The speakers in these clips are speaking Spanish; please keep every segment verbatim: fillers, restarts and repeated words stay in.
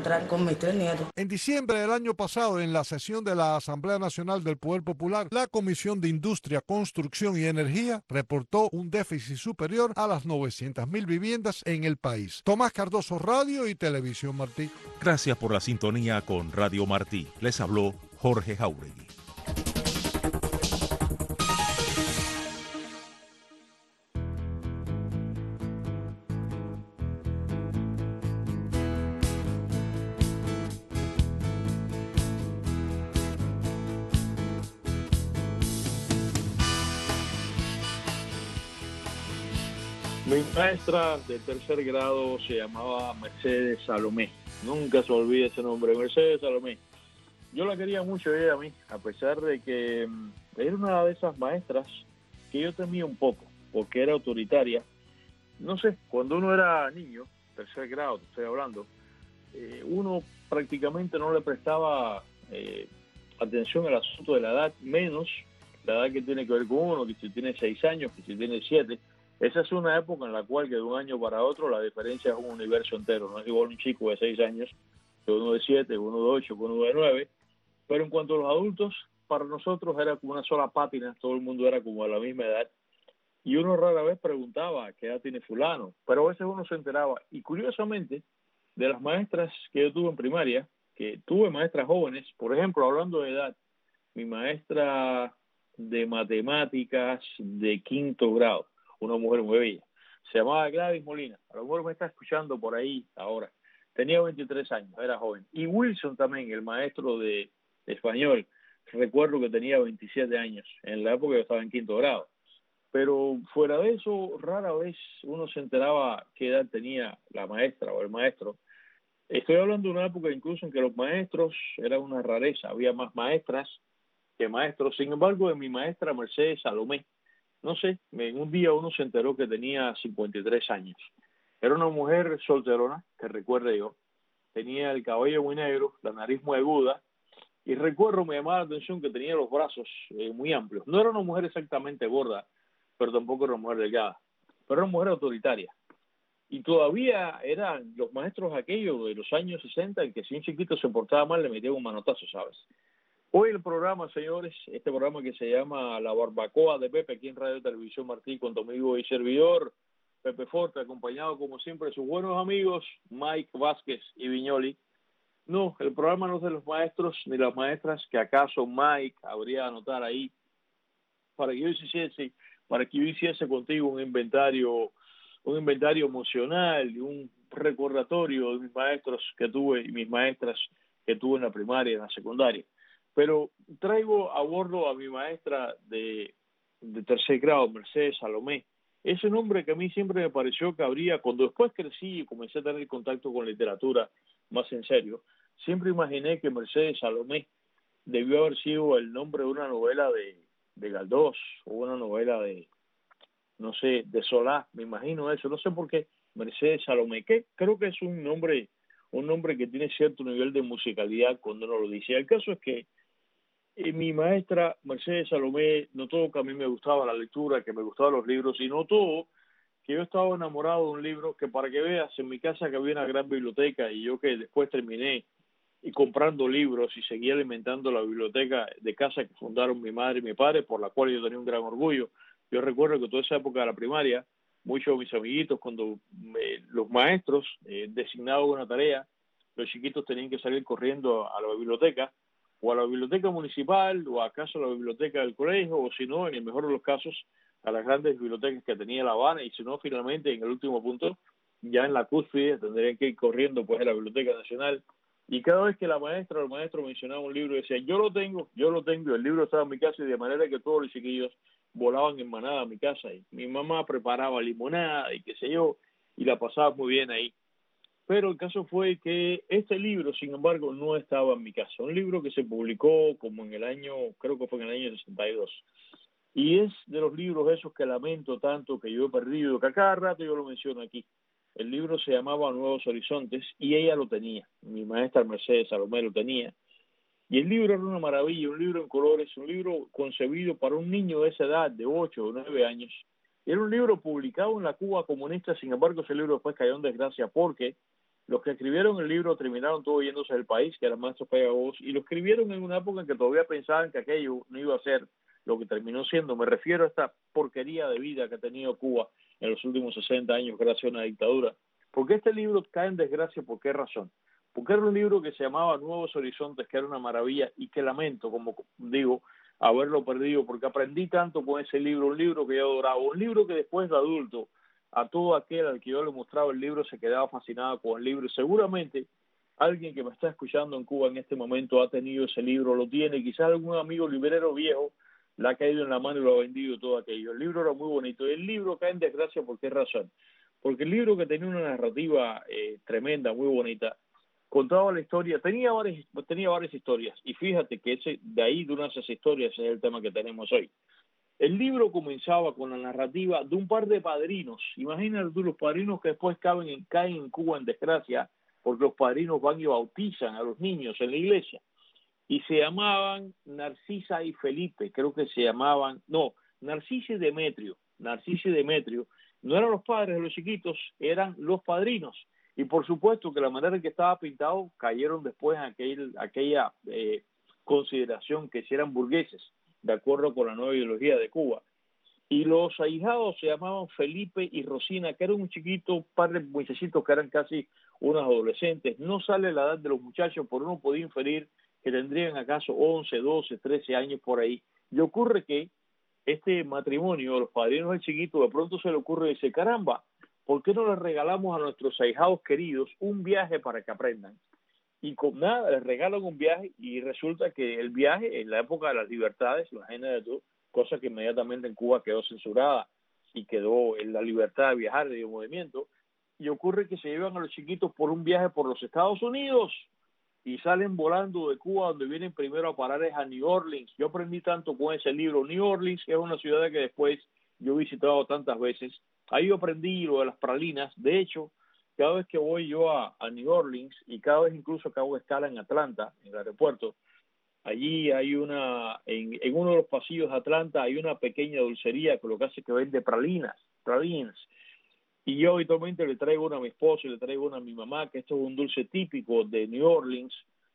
encontrar con mis tres nietos. En diciembre del año pasado, en la sesión de la Asamblea Nacional del Poder Popular, la Comisión de Industria, Construcción y Energía reportó un déficit superior a las novecientas mil viviendas en el país. Tomás Cardoso, Radio y Televisión Martí. Gracias por la sintonía con Radio Martí. Les habló Jorge Jauregui. Mi maestra de tercer grado se llamaba Mercedes Salomé. Nunca se olvida ese nombre, Mercedes Salomé. Yo la quería mucho ella a mí, a pesar de que era una de esas maestras que yo temía un poco, porque era autoritaria. No sé, cuando uno era niño, tercer grado, te estoy hablando, eh, uno prácticamente no le prestaba eh, atención al asunto de la edad, menos la edad que tiene que ver con uno, que si tiene seis años, que si tiene siete. Esa es una época en la cual que de un año para otro la diferencia es un universo entero. No es igual un chico de seis años que uno de siete, uno de ocho, uno de nueve. Pero en cuanto a los adultos, para nosotros era como una sola pátina, todo el mundo era como de la misma edad. Y uno rara vez preguntaba qué edad tiene fulano, pero a veces uno se enteraba. Y curiosamente, de las maestras que yo tuve en primaria, que tuve maestras jóvenes, por ejemplo, hablando de edad, mi maestra de matemáticas de quinto grado, una mujer muy bella, se llamaba Gladys Molina, a lo mejor me está escuchando por ahí ahora, tenía veintitrés años, era joven. Y Wilson también, el maestro de, de español, recuerdo que tenía veintisiete años, en la época yo estaba en quinto grado. Pero fuera de eso, rara vez uno se enteraba qué edad tenía la maestra o el maestro. Estoy hablando de una época incluso en que los maestros eran una rareza, había más maestras que maestros. Sin embargo, de mi maestra Mercedes Salomé, no sé, en un día uno se enteró que tenía cincuenta y tres años. Era una mujer solterona, que recuerde yo, tenía el cabello muy negro, la nariz muy aguda, y recuerdo, me llamaba la atención que tenía los brazos eh, muy amplios. No era una mujer exactamente gorda, pero tampoco era una mujer delgada, pero era una mujer autoritaria. Y todavía eran los maestros aquellos de los años sesenta en que si un chiquito se portaba mal le metían un manotazo, ¿sabes? Hoy el programa, señores, este programa que se llama La Barbacoa de Pepe, aquí en Radio Televisión Martí, con tu amigo y servidor, Pepe Forte, acompañado como siempre de sus buenos amigos, Mike Vázquez y Viñoli. No, el programa no es de los maestros ni las maestras, que acaso Mike habría de anotar ahí, para que yo hiciese, para que yo hiciese contigo un inventario, un inventario emocional y un recordatorio de mis maestros que tuve y mis maestras que tuve en la primaria y en la secundaria. Pero traigo a bordo a mi maestra de, de tercer grado, Mercedes Salomé. Ese nombre que a mí siempre me pareció que habría, cuando después crecí y comencé a tener contacto con literatura más en serio, siempre imaginé que Mercedes Salomé debió haber sido el nombre de una novela de, de Galdós o una novela de, no sé, de Solá, me imagino eso, no sé por qué, Mercedes Salomé, que creo que es un nombre, un nombre que tiene cierto nivel de musicalidad cuando uno lo dice. El caso es que Y mi maestra Mercedes Salomé notó que a mí me gustaba la lectura, que me gustaban los libros, y notó que yo estaba enamorado de un libro que, para que veas, en mi casa que había una gran biblioteca, y yo que después terminé y comprando libros y seguí alimentando la biblioteca de casa que fundaron mi madre y mi padre, por la cual yo tenía un gran orgullo. Yo recuerdo que toda esa época de la primaria, muchos de mis amiguitos, cuando me, los maestros eh, designaban una tarea, los chiquitos tenían que salir corriendo a la biblioteca, o a la biblioteca municipal, o acaso a la biblioteca del colegio, o si no, en el mejor de los casos, a las grandes bibliotecas que tenía La Habana, y si no, finalmente, en el último punto, ya en la cúspide, tendrían que ir corriendo pues a la Biblioteca Nacional. Y cada vez que la maestra o el maestro mencionaba un libro, decía, yo lo tengo, yo lo tengo, el libro estaba en mi casa, y de manera que todos los chiquillos volaban en manada a mi casa, y mi mamá preparaba limonada, y qué sé yo, y la pasaba muy bien ahí. Pero el caso fue que este libro, sin embargo, no estaba en mi casa. Un libro que se publicó como en el año, creo que fue en el año sesenta y dos. Y es de los libros esos que lamento tanto, que yo he perdido, que a cada rato yo lo menciono aquí. El libro se llamaba Nuevos Horizontes y ella lo tenía. Mi maestra Mercedes Salomé lo tenía. Y el libro era una maravilla, un libro en colores, un libro concebido para un niño de esa edad, de ocho o nueve años. Era un libro publicado en la Cuba comunista, sin embargo ese libro después cayó en desgracia porque Los que escribieron el libro terminaron todos yéndose del país, que eran maestros pedagogos, y lo escribieron en una época en que todavía pensaban que aquello no iba a ser lo que terminó siendo. Me refiero a esta porquería de vida que ha tenido Cuba en los últimos sesenta años gracias a una dictadura. Porque este libro cae en desgracia, ¿por qué razón? Porque era un libro que se llamaba Nuevos Horizontes, que era una maravilla, y que lamento, como digo, haberlo perdido, porque aprendí tanto con ese libro, un libro que yo adoraba, un libro que después de adulto, a todo aquel al que yo le mostraba el libro se quedaba fascinado con el libro. Y seguramente alguien que me está escuchando en Cuba en este momento ha tenido ese libro, lo tiene, quizás algún amigo librero viejo le ha caído en la mano y lo ha vendido todo aquello. El libro era muy bonito, y el libro cae en desgracia, ¿por qué razón? Porque el libro, que tenía una narrativa eh, tremenda, muy bonita, contaba la historia, tenía varias, tenía varias historias, y fíjate que ese, de ahí de una de esas historias es el tema que tenemos hoy. El libro comenzaba con la narrativa de un par de padrinos. Imagínate tú, los padrinos que después caen en, caen en Cuba en desgracia, porque los padrinos van y bautizan a los niños en la iglesia. Y se llamaban Narcisa y Felipe, creo que se llamaban, no, Narcisa y Demetrio, Narcisa y Demetrio. No eran los padres de los chiquitos, eran los padrinos. Y por supuesto que la manera en que estaba pintado cayeron después en aquel, aquella eh, consideración que si eran burgueses, de acuerdo con la nueva ideología de Cuba. Y los ahijados se llamaban Felipe y Rosina, que eran un chiquito, par de muchachitos que eran casi unos adolescentes. No sale la edad de los muchachos, por uno podía inferir que tendrían acaso once, doce, trece años por ahí. Y ocurre que este matrimonio, los padrinos del chiquito, de pronto se le ocurre y dice, caramba, ¿por qué no les regalamos a nuestros ahijados queridos un viaje para que aprendan? Y con nada, les regalan un viaje, y resulta que el viaje, en la época de las libertades, la agenda de todo, cosa que inmediatamente en Cuba quedó censurada y quedó en la libertad de viajar, de movimiento, y ocurre que se llevan a los chiquitos por un viaje por los Estados Unidos y salen volando de Cuba, donde vienen primero a parar es a New Orleans. Yo aprendí tanto con ese libro. New Orleans es una ciudad que después yo he visitado tantas veces. Ahí yo aprendí lo de las pralinas. De hecho, cada vez que voy yo a, a New Orleans, y cada vez incluso que hago escala en Atlanta, en el aeropuerto, allí hay una, en, en uno de los pasillos de Atlanta hay una pequeña dulcería que lo que hace es que vende pralinas, pralinas. Y yo habitualmente le traigo una a mi esposo y le traigo una a mi mamá, que esto es un dulce típico de New Orleans.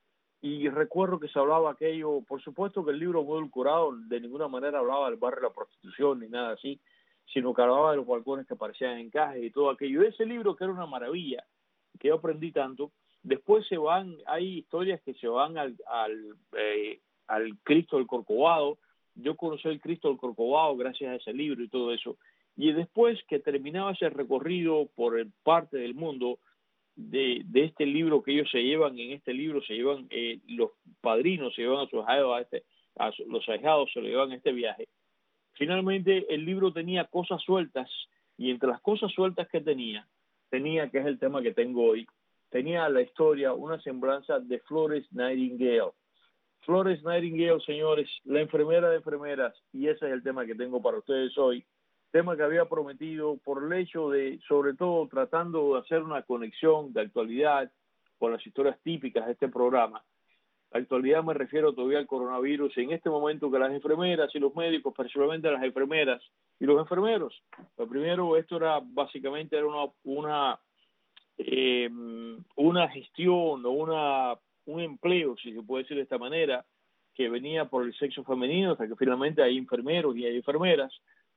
Y recuerdo que se hablaba aquello, por supuesto que el libro muy edulcorado, de ninguna manera hablaba del barrio de la prostitución ni nada así, sino que hablaba de los balcones que parecían encajes y todo aquello. Ese libro, que era una maravilla, que yo aprendí tanto, después se van, hay historias que se van al, al, eh, al Cristo del Corcovado. Yo conocí el Cristo del Corcovado gracias a ese libro y todo eso. Y después que terminaba ese recorrido por parte del mundo de, de este libro que ellos se llevan, en este libro se llevan eh, los padrinos, se llevan a sus ahijados, a este, a su, los ahijados se lo llevan a este viaje. Finalmente el libro tenía cosas sueltas, y entre las cosas sueltas que tenía, tenía, que es el tema que tengo hoy, tenía la historia, una semblanza de Florence Nightingale. Florence Nightingale, señores, la enfermera de enfermeras, y ese es el tema que tengo para ustedes hoy. Tema que había prometido por el hecho de, sobre todo, tratando de hacer una conexión de actualidad con las historias típicas de este programa. La actualidad me refiero todavía al coronavirus, en este momento que las enfermeras y los médicos, principalmente las enfermeras y los enfermeros, lo primero, esto era básicamente era una una, eh, una gestión o una un empleo, si se puede decir de esta manera, que venía por el sexo femenino, hasta que finalmente hay enfermeros y hay enfermeras.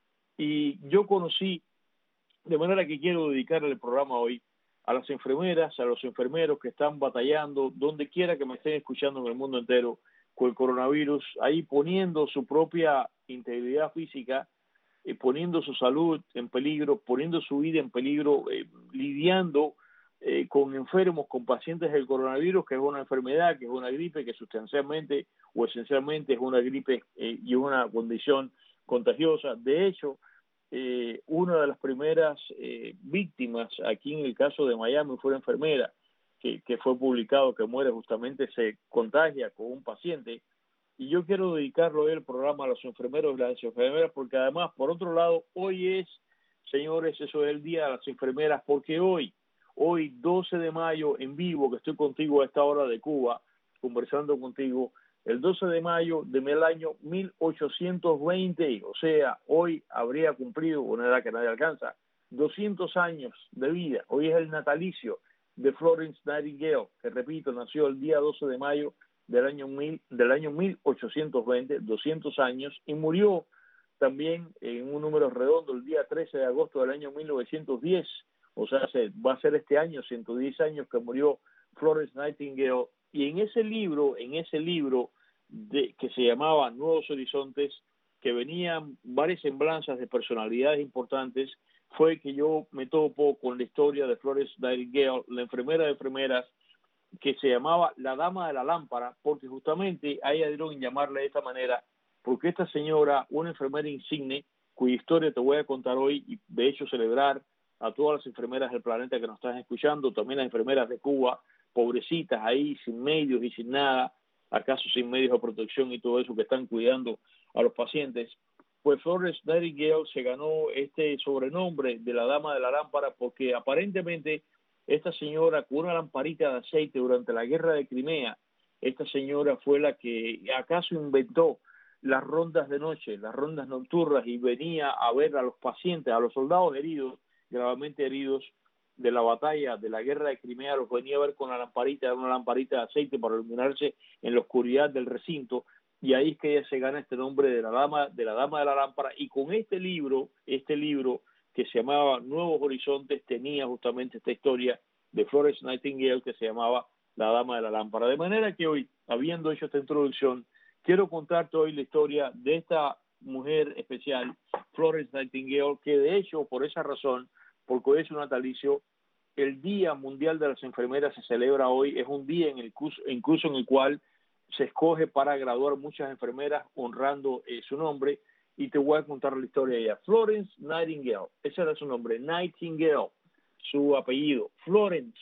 Y yo conocí, de manera que quiero dedicarle el programa hoy a las enfermeras, a los enfermeros que están batallando, donde quiera que me estén escuchando en el mundo entero, con el coronavirus, ahí poniendo su propia integridad física, eh, poniendo su salud en peligro, poniendo su vida en peligro, eh, lidiando eh, con enfermos, con pacientes del coronavirus, que es una enfermedad, que es una gripe, que sustancialmente o esencialmente es una gripe eh, y una condición contagiosa. De hecho, eh, una de las primeras eh, víctimas aquí en el caso de Miami fue una enfermera que, que fue publicado que muere, justamente se contagia con un paciente. Y yo quiero dedicarlo hoy el programa a los enfermeros y las enfermeras, porque además, por otro lado, hoy es, señores, eso es el día de las enfermeras, porque hoy, hoy doce de mayo, en vivo, que estoy contigo a esta hora de Cuba, conversando contigo, el doce de mayo del año mil ochocientos veinte, o sea, hoy habría cumplido una edad que nadie alcanza, doscientos años de vida. Hoy es el natalicio de Florence Nightingale, que repito, nació el día doce de mayo del año, mil, del año mil ochocientos veinte, doscientos años, y murió también en un número redondo el día trece de agosto del año mil novecientos diez, o sea, se, va a ser este año, ciento diez años que murió Florence Nightingale. Y en ese libro, en ese libro de, que se llamaba Nuevos Horizontes, que venían varias semblanzas de personalidades importantes, fue que yo me topo con la historia de Florence Nightingale, la enfermera de enfermeras, que se llamaba la Dama de la Lámpara, porque justamente a ella dieron en llamarla de esta manera, porque esta señora, una enfermera insigne, cuya historia te voy a contar hoy, y de hecho celebrar a todas las enfermeras del planeta que nos están escuchando, también las enfermeras de Cuba, pobrecitas ahí, sin medios y sin nada, acaso sin medios de protección y todo eso, que están cuidando a los pacientes. Pues Florence Nightingale se ganó este sobrenombre de la Dama de la Lámpara porque aparentemente esta señora, con una lamparita de aceite durante la guerra de Crimea, esta señora fue la que acaso inventó las rondas de noche, las rondas nocturnas, y venía a ver a los pacientes, a los soldados heridos, gravemente heridos de la batalla, de la guerra de Crimea, los venía a ver con la lamparita, una lamparita de aceite para iluminarse en la oscuridad del recinto, y ahí es que ella se gana este nombre de la dama, de la dama de la lámpara, y con este libro, este libro que se llamaba Nuevos Horizontes, tenía justamente esta historia de Florence Nightingale que se llamaba la Dama de la Lámpara. De manera que hoy, habiendo hecho esta introducción, quiero contarte hoy la historia de esta mujer especial, Florence Nightingale, que de hecho, por esa razón, porque hoy es un natalicio, el Día Mundial de las Enfermeras se celebra hoy, es un día en el curso, incluso en el cual se escoge para graduar muchas enfermeras honrando eh, su nombre, y te voy a contar la historia de ella. Florence Nightingale, ese era su nombre, Nightingale, su apellido, Florence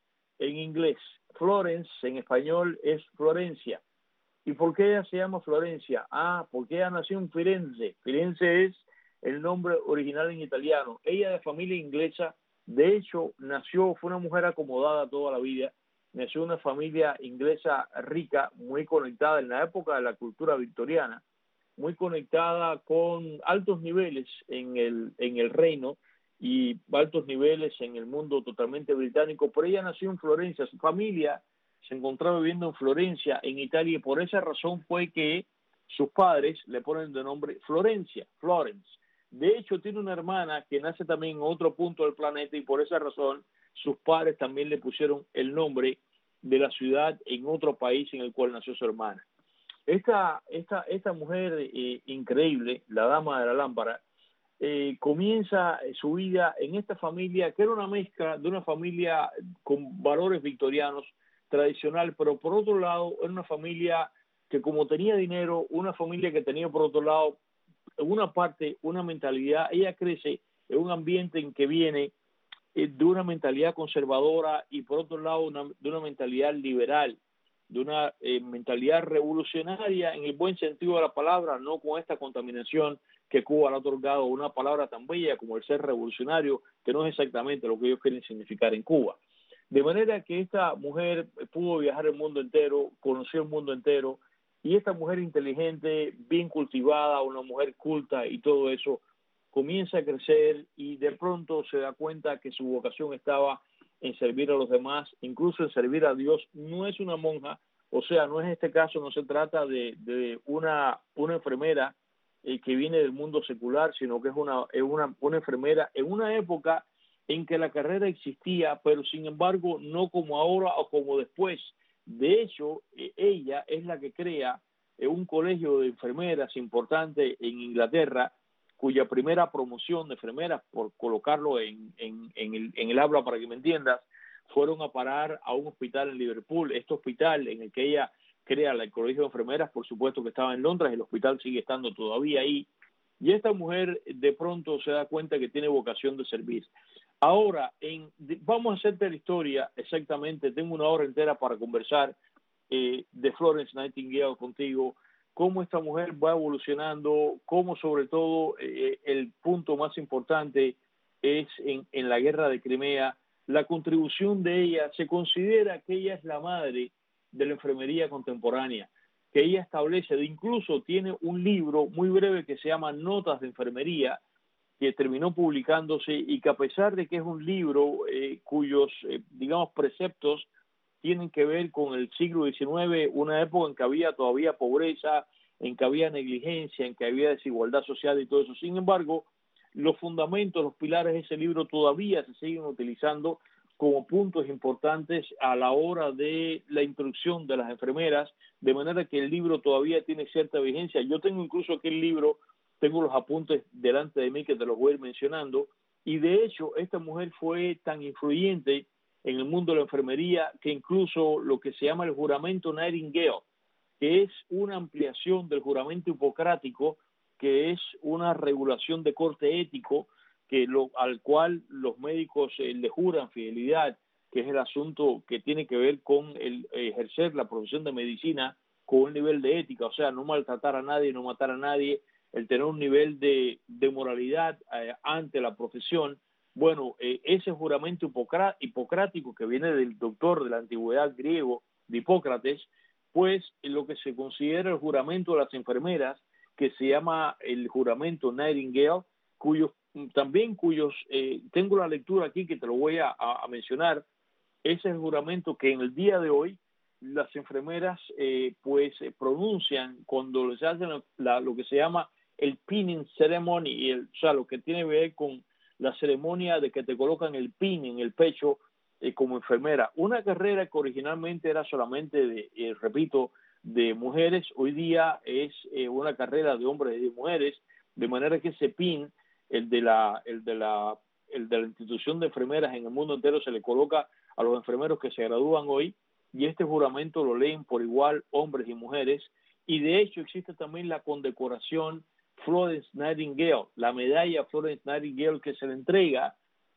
en inglés, Florence en español es Florencia. ¿Y por qué ella se llama Florencia? Ah, porque ella nació en Firenze. Firenze es el nombre original en italiano. Ella de familia inglesa, de hecho, nació, fue una mujer acomodada toda la vida, nació en una familia inglesa rica, muy conectada en la época de la cultura victoriana, muy conectada con altos niveles en el, en el reino y altos niveles en el mundo totalmente británico, pero ella nació en Florencia, su familia se encontraba viviendo en Florencia, en Italia, y por esa razón fue que sus padres le ponen de nombre Florencia, Florence. De hecho, tiene una hermana que nace también en otro punto del planeta, y por esa razón sus padres también le pusieron el nombre de la ciudad en otro país en el cual nació su hermana. Esta, esta, esta mujer eh, increíble, la Dama de la Lámpara, eh, comienza su vida en esta familia, que era una mezcla de una familia con valores victorianos, tradicional, pero por otro lado era una familia que, como tenía dinero, una familia que tenía por otro lado, en una parte, una mentalidad. Ella crece en un ambiente en que viene eh, de una mentalidad conservadora, y por otro lado una, de una mentalidad liberal, de una eh, mentalidad revolucionaria en el buen sentido de la palabra, no con esta contaminación que Cuba le ha otorgado una palabra tan bella como el ser revolucionario, que no es exactamente lo que ellos quieren significar en Cuba. De manera que esta mujer pudo viajar el mundo entero, conoció el mundo entero, y esta mujer inteligente, bien cultivada, una mujer culta y todo eso, comienza a crecer y de pronto se da cuenta que su vocación estaba en servir a los demás, incluso en servir a Dios. No es una monja, o sea, no es este caso, no se trata de, de una, una enfermera eh, que viene del mundo secular, sino que es una, es una, una enfermera en una época en que la carrera existía, pero sin embargo no como ahora o como después. De hecho, eh, ella es la que crea eh, un colegio de enfermeras importante en Inglaterra, cuya primera promoción de enfermeras, por colocarlo en, en, en, el, en el habla para que me entiendas, fueron a parar a un hospital en Liverpool. Este hospital en el que ella crea el colegio de enfermeras, por supuesto que estaba en Londres, el hospital sigue estando todavía ahí, y esta mujer de pronto se da cuenta que tiene vocación de servir. Ahora, en, de, vamos a hacerte la historia exactamente, tengo una hora entera para conversar eh, de Florence Nightingale contigo, cómo esta mujer va evolucionando, cómo sobre todo eh, el punto más importante es en, en la guerra de Crimea, la contribución de ella. Se considera que ella es la madre de la enfermería contemporánea, que ella establece, de incluso tiene un libro muy breve que se llama Notas de Enfermería, que terminó publicándose y que a pesar de que es un libro eh, cuyos, eh, digamos, preceptos tienen que ver con el siglo diecinueve, una época en que había todavía pobreza, en que había negligencia, en que había desigualdad social y todo eso. Sin embargo, los fundamentos, los pilares de ese libro todavía se siguen utilizando como puntos importantes a la hora de la instrucción de las enfermeras, de manera que el libro todavía tiene cierta vigencia. Yo tengo incluso aquí el libro, tengo los apuntes delante de mí que te los voy a ir mencionando, y de hecho esta mujer fue tan influyente en el mundo de la enfermería que incluso lo que se llama el juramento Nightingale, que es una ampliación del juramento hipocrático, que es una regulación de corte ético que lo, al cual los médicos eh, le juran fidelidad, que es el asunto que tiene que ver con el ejercer la profesión de medicina con un nivel de ética, o sea, no maltratar a nadie, no matar a nadie, el tener un nivel de, de moralidad eh, ante la profesión. Bueno, eh, ese juramento hipocrático que viene del doctor de la antigüedad griego, de Hipócrates, pues lo que se considera el juramento de las enfermeras, que se llama el juramento Nightingale, cuyos también cuyos, eh, tengo la lectura aquí que te lo voy a, a, a mencionar, ese es el juramento que en el día de hoy las enfermeras eh, pues eh, pronuncian cuando les hacen la, la, lo que se llama el pinning ceremony, y el, o sea, lo que tiene que ver con la ceremonia de que te colocan el pin en el pecho eh, como enfermera. Una carrera que originalmente era solamente de, eh, repito, de mujeres, hoy día es eh, una carrera de hombres y de mujeres, de manera que ese pin, el de la, el de la, el de la institución de enfermeras en el mundo entero, se le coloca a los enfermeros que se gradúan hoy, y este juramento lo leen por igual hombres y mujeres, y de hecho existe también la condecoración Florence Nightingale, la medalla Florence Nightingale que se le entrega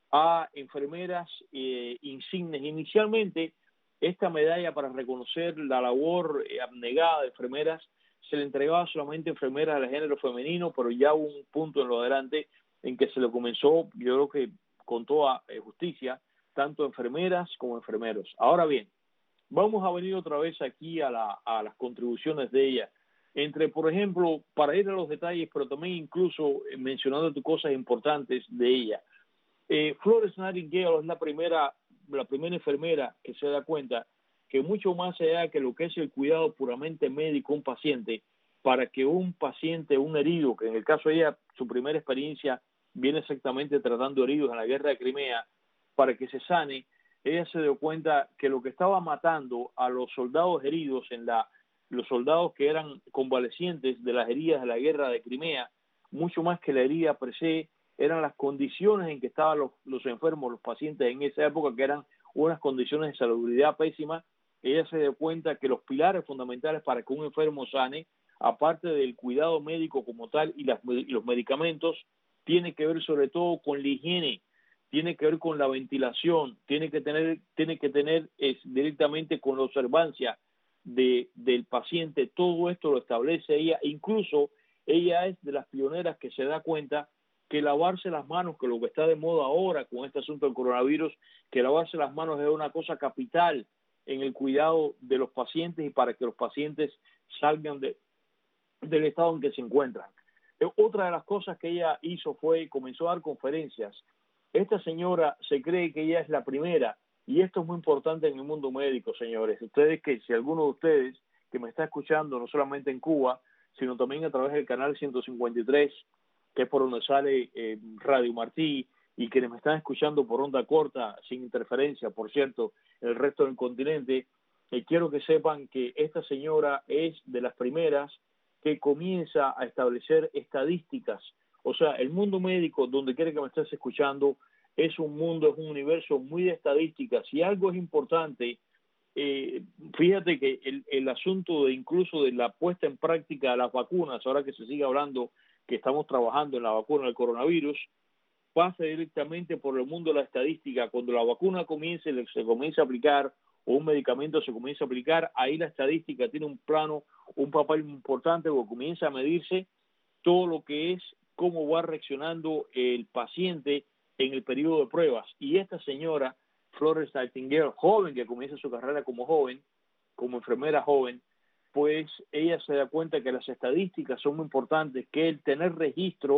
a enfermeras eh, insignes. Inicialmente, esta medalla para reconocer la labor eh, abnegada de enfermeras se le entregaba solamente a enfermeras del género femenino, pero ya hubo un punto en lo adelante en que se le comenzó, yo creo que con toda eh, justicia, tanto a enfermeras como a enfermeros. Ahora bien, vamos a venir otra vez aquí a, la, a las contribuciones de ella. Entre, por ejemplo, para ir a los detalles, pero también incluso eh, mencionando cosas importantes de ella. Eh, Florence Nightingale es la primera, la primera enfermera que se da cuenta que mucho más allá que lo que es el cuidado puramente médico a un paciente, para que un paciente, un herido, que en el caso de ella, su primera experiencia viene exactamente tratando heridos en la guerra de Crimea, para que se sane, ella se dio cuenta que lo que estaba matando a los soldados heridos, en la, los soldados que eran convalecientes de las heridas de la guerra de Crimea, mucho más que la herida per se, eran las condiciones en que estaban los, los enfermos, los pacientes en esa época, que eran unas condiciones de salubridad pésimas. Ella se dio cuenta que los pilares fundamentales para que un enfermo sane, aparte del cuidado médico como tal y, las, y los medicamentos, tiene que ver sobre todo con la higiene, tiene que ver con la ventilación, tiene que tener, tiene que tener es, directamente con la observancia de, del paciente. Todo esto lo establece ella. Incluso ella es de las pioneras que se da cuenta que lavarse las manos, que lo que está de moda ahora con este asunto del coronavirus, que lavarse las manos es una cosa capital en el cuidado de los pacientes y para que los pacientes salgan de, del estado en que se encuentran. Otra de las cosas que ella hizo fue, comenzó a dar conferencias. Esta señora se cree que ella es la primera, y esto es muy importante en el mundo médico, señores. Ustedes, que si alguno de ustedes que me está escuchando, no solamente en Cuba, sino también a través del canal ciento cincuenta y tres, que es por donde sale eh, Radio Martí, y quienes me están escuchando por onda corta, sin interferencia, por cierto, en el resto del continente, eh, quiero que sepan que esta señora es de las primeras que comienza a establecer estadísticas. O sea, el mundo médico, donde quiera que me estés escuchando, es un mundo, es un universo muy de estadísticas. Y algo es importante, eh, fíjate que el, el asunto de incluso de la puesta en práctica de las vacunas, ahora que se sigue hablando que estamos trabajando en la vacuna del coronavirus, pasa directamente por el mundo de la estadística. Cuando la vacuna comience, se comienza a aplicar, o un medicamento se comienza a aplicar, ahí la estadística tiene un plano, un papel importante, porque comienza a medirse todo lo que es cómo va reaccionando el paciente en el periodo de pruebas. Y esta señora, Florence Nightingale, joven, que comienza su carrera como joven, como enfermera joven, pues ella se da cuenta que las estadísticas son muy importantes, que el tener registro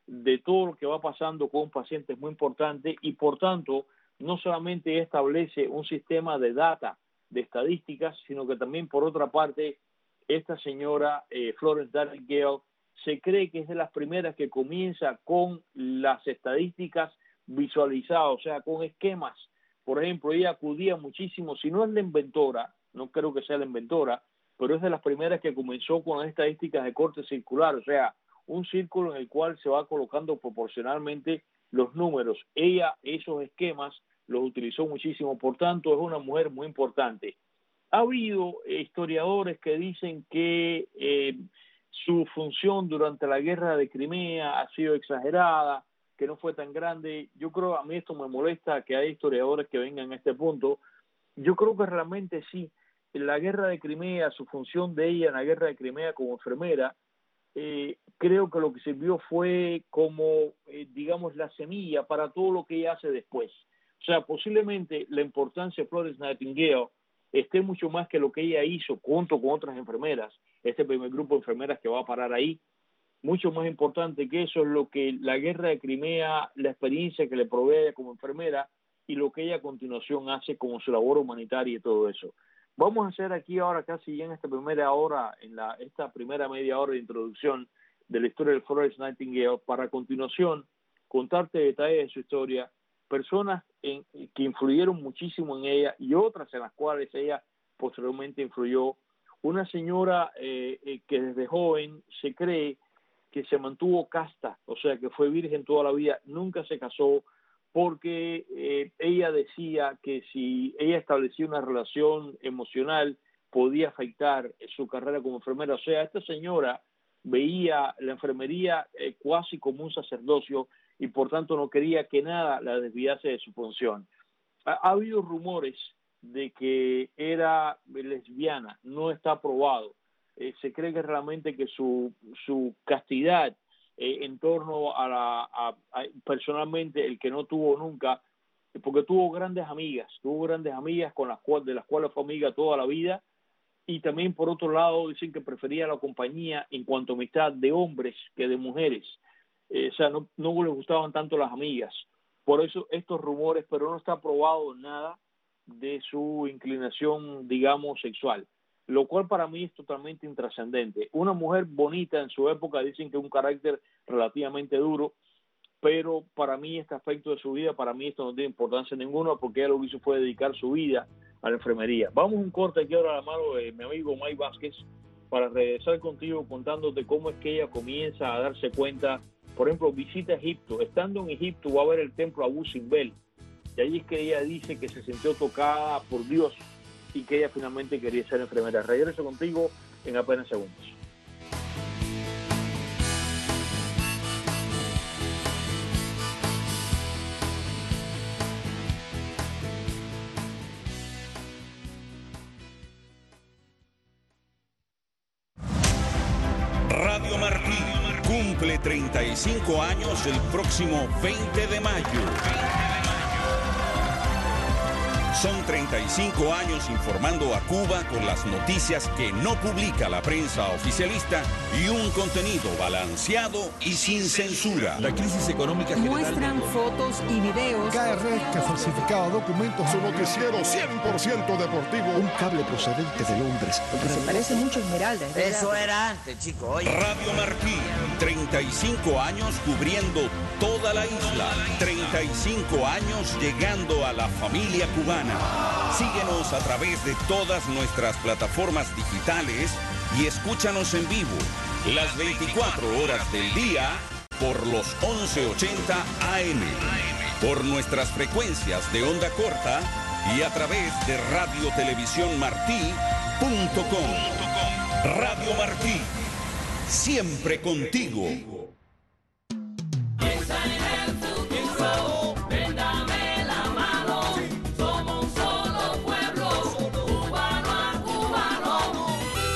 de todo lo que va pasando con pacientes muy importante y por tanto no solamente establece un sistema de data, de estadísticas, sino que también por otra parte esta señora eh, Florence Nightingale se cree que es de las primeras que comienza con las estadísticas visualizadas, o sea, con esquemas. Por ejemplo, ella acudía muchísimo, si no es la inventora, no creo que sea la inventora, pero es de las primeras que comenzó con las estadísticas de corte circular, o sea, un círculo en el cual se va colocando proporcionalmente los números. Ella esos esquemas los utilizó muchísimo, por tanto es una mujer muy importante. Ha habido eh, historiadores que dicen que eh, su función durante la guerra de Crimea ha sido exagerada, que no fue tan grande. Yo creo, a mí esto me molesta que hay historiadores que vengan a este punto. Yo creo que realmente sí, en la guerra de Crimea, su función de ella en la guerra de Crimea como enfermera, eh, creo que lo que sirvió fue como, eh, digamos, la semilla para todo lo que ella hace después. O sea, posiblemente la importancia de Florence Nightingale esté mucho más que lo que ella hizo junto con otras enfermeras, este primer grupo de enfermeras que va a parar ahí. Mucho más importante que eso es lo que la guerra de Crimea, la experiencia que le provee ella como enfermera y lo que ella a continuación hace como su labor humanitaria y todo eso. Vamos a hacer aquí ahora casi ya en esta primera hora, en la, esta primera media hora de introducción de la historia de Florence Nightingale, para a continuación contarte detalles de su historia, personas en, que influyeron muchísimo en ella y otras en las cuales ella posteriormente influyó. Una señora eh, eh, que desde joven se cree que se mantuvo casta, o sea que fue virgen toda la vida, nunca se casó, porque eh, ella decía que si ella establecía una relación emocional podía afectar su carrera como enfermera. O sea, esta señora veía la enfermería eh, casi como un sacerdocio y por tanto no quería que nada la desviase de su función. Ha, ha habido rumores de que era lesbiana, no está probado. Eh, se cree que realmente que su, su castidad Eh, en torno a la a, a, personalmente el que no tuvo nunca, porque tuvo grandes amigas, tuvo grandes amigas con las cuales, de las cuales fue amiga toda la vida, y también por otro lado dicen que prefería la compañía en cuanto a amistad de hombres que de mujeres, eh, o sea, no, no le gustaban tanto las amigas, por eso estos rumores, pero no está probado nada de su inclinación, digamos, sexual, lo cual para mí es totalmente intrascendente. Una mujer bonita en su época, dicen que un carácter relativamente duro, pero para mí este aspecto de su vida, para mí esto no tiene importancia ninguna, porque ella lo que hizo fue dedicar su vida a la enfermería. Vamos a un corte aquí ahora a la mano de mi amigo Mike Vázquez, para regresar contigo contándote cómo es que ella comienza a darse cuenta. Por ejemplo, visita Egipto. Estando en Egipto va a ver el templo Abu Simbel, y allí es que ella dice que se sintió tocada por Dios, y que ella finalmente quería ser enfermera. Regreso contigo en apenas segundos. Radio Martí cumple treinta y cinco años el próximo veinte de mayo. Son treinta y cinco años informando a Cuba con las noticias que no publica la prensa oficialista y un contenido balanceado y sin censura. La crisis económica general... Muestran fotos y videos. K R que falsificaba documentos. Su noticiero cien por ciento deportivo. Un cable procedente de Londres. Porque se parece mucho a Esmeralda. Eso era antes, chico. Oye. Radio Martí, treinta y cinco años cubriendo toda la isla. treinta y cinco años llegando a la familia cubana. Síguenos a través de todas nuestras plataformas digitales y escúchanos en vivo las veinticuatro horas del día por los once ochenta A M, por nuestras frecuencias de onda corta y a través de radio televisión martí punto com. Radio Martí, siempre contigo.